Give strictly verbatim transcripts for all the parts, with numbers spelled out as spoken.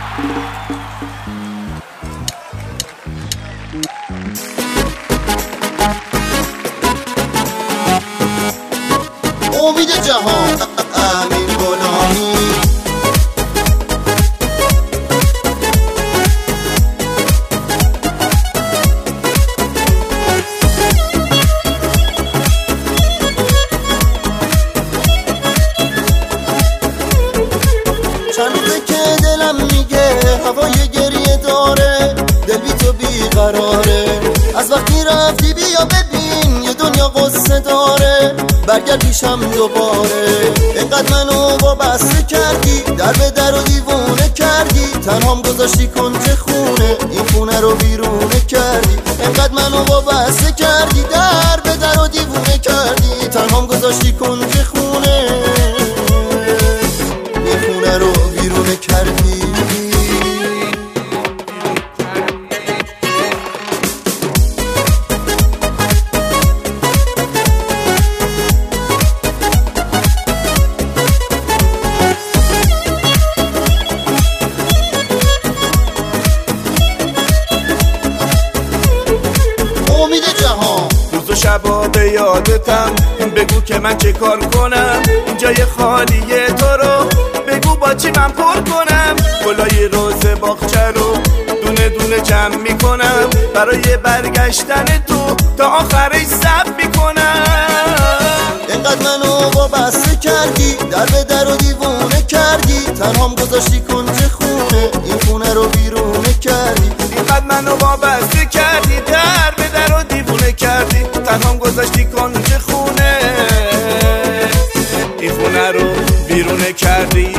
امید جهان امین غلامی. چند روزه که دلم میگه هوای گریه داره، دل بی تو بیقراره. از وقتی رفتی بیا ببین یه دنیا قصه داره، برگرد پیشم دوباره. اینقدر منو وابسته کردی، در به در و دیوونه کردی، تنهام گذاشتی کنج خونه، این خونه رو بیرونه کردی. اینقدر منو وابسته کردی، در به در و دیوونه کردی، تنهام گذاشتی کنج خونه، این خونه رو بیرونه کردی. امید جهان روز و شبا به یادتم، بگو که من چه کار کنم، این جای خالیه تو رو بگو با چی من پر کنم. گلای روز باغچه رو دونه دونه جمع میکنم، برای برگشتن تو تا آخرش صبر میکنم. اینقدر منو وابسته کردی، در به در و دیوونه کردی، تنهام گذاشتی کنج خونه، این خونه رو بیرونه کردی. اینقدر منو وابسته کردی، در به در و دیوونه کردی، تنهام گذاشتی کنج خونه، این خونه رو بیرونه کردی.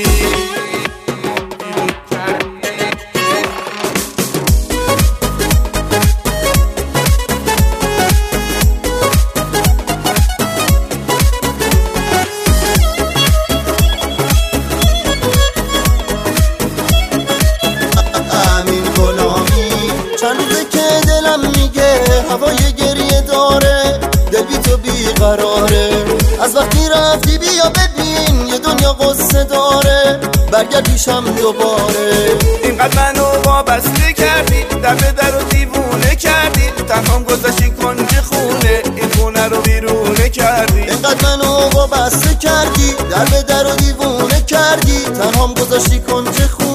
چند روزه که دلم میگه هوای گریه داره، دل بی تو بیقراره. از وقتی رفتی بیا ببین یه دنیا قصه داره، برگرد پیشم دوباره. اینقدر منو وابسته کردی، در به در و دیوونه کردی، تنهام گذاشتی کنج خونه، این خونه رو بیرونه کردی. اینقدر منو وابسته کردی، در به در و دیوونه کردی، تنهام گذاشتی کنج خونه.